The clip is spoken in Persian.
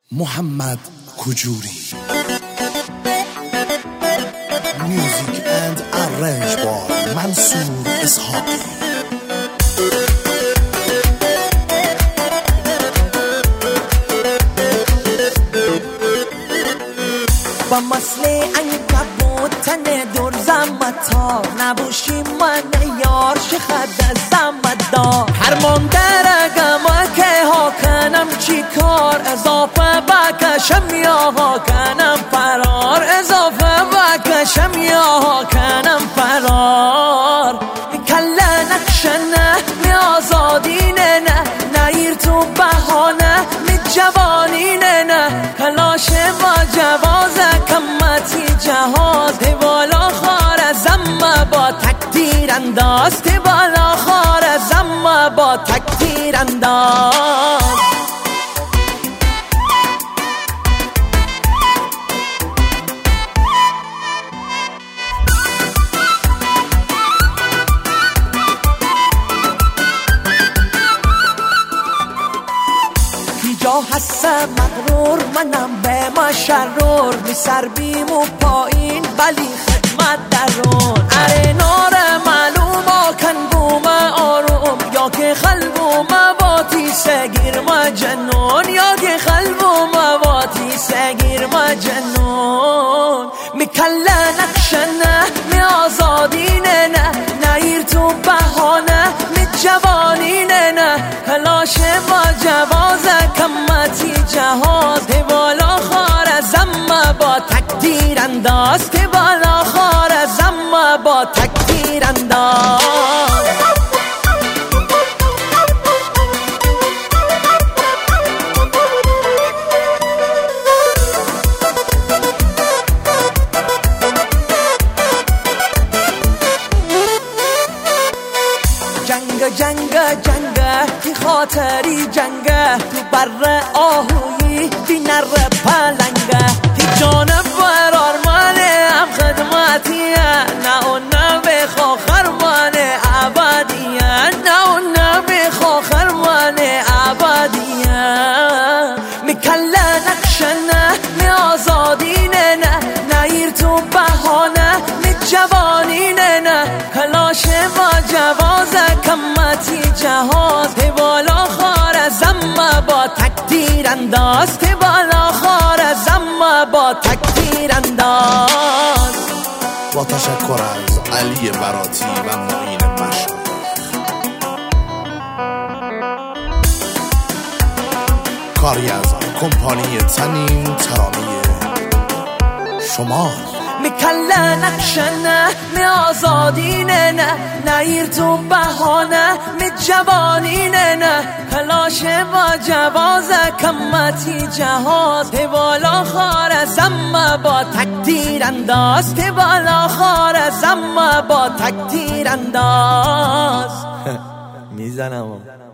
محمد کجوری. میوزیک اند ارنج بای منصور اسحاقی. با مسله عنکبوت تن دور زمتا نبوشی من یار شخد زمدار هرمان درگم که ها کنم چی کار اضافه بکشم یا ها کنم فرار اضافه بکشم یا ها کنم فرار کله نکشنه می آزادینه نه نیر تو بهانه می جوانینه نه کلاش با جوازه کمتی جهاز بالا خار زم با تکتیر انداز بالا خار زم با تکتیر انداز جا هست مغرور منم به ما شرور می سر بیم و پایین ولی خدمت درون اره نار معلوم آکن بوم آروم یا که خلبوم باتی سگیر ما جنون یا که خلبوم باتی سگیر ما جنون می کله نکشنه می آزادینه نه نیر تو بهانه می جوانینه نه کلاش با جوازه کمتی جهاز بالا خار زم با تکتیر انداز بالا خار زم با تکتیر انداز جنگ کی خاطری جنگه تو بر آهویی بی نر پلنگه کی جانب برار مانه هم خدمتیه نه اون نه بخوا خرمانه عبادیه نه اون نه بخوا خرمانه عبادیه می کله نکشنه می آزادینه نه نیر تو بهانه می جوانینه نه کلاش با جوازه کمتی جهاز بالا خار زم با تکتیر انداز بالا خار زم با تکتیر انداز. با تشکر از علی براتی و معین مشایخ. کاری از کمپانی تنین ترانه شما می کله نکشنه می آزادینه نه نیر تو بهانه می جوانینه نه کلاش با جوازه کمتی جهاز بالا خار زم با تکتیر انداز بالا خار زم با تکتیر انداز میزنم